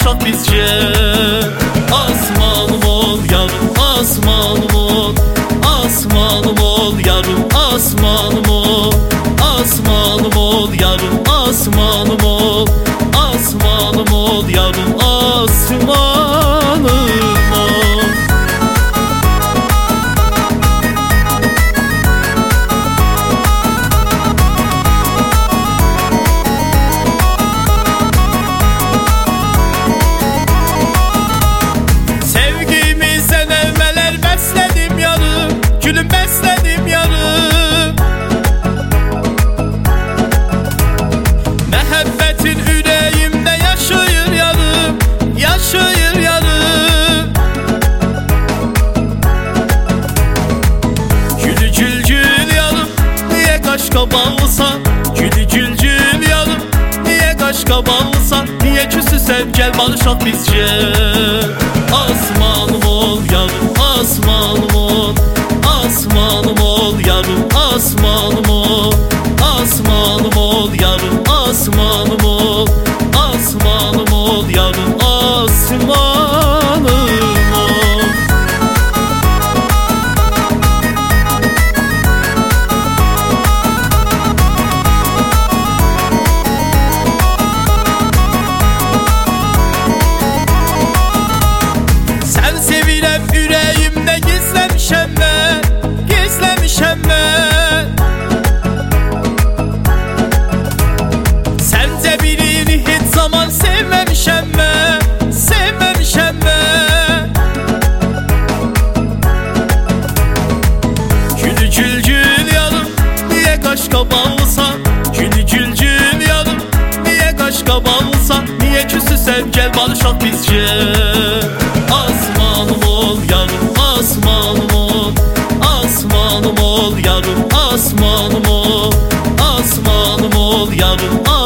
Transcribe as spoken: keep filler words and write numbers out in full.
barışak bizce. Asmalım ol yarım, asmalım ol, asmalım ol yarım, asmalım ol, asmalım ol yarım, asmalım ol, asmalım ol yarım, asmalım ol. Gülüm besledim yarım, Məhəbbətin ürəyimdə yaşayır yarım, yaşayır yarım. Gülü gül gül yarım, niye qaşqa bağlısan? Gülü gül gül yarım, niye qaşqa bağlısan? Niye küsüsən, gəl barışaq bizcə. Asmalım ol yarım, asmalım ol, asmalım ol yarım, asmalım ol, asmalım ol yarım, asmalım ol, asmalım ol yarım, asmalım ol. Sen sevirəm ürəyimdə gizləmişəm mən, gizləmişəm mən. Səncə birini heç zaman sevməmişəm mən, sevməmişəm mən. Gülü gül gül yarım, niye qaşqa bağlısan? Gülü gül gül yarım, niye qaşqa bağlısan? Niye küsüsən, gəl barışaq bizcə. Asmalım ol yarım, asmalım ol, asmalım ol yarım, asmalım ol, asmalım ol yarım,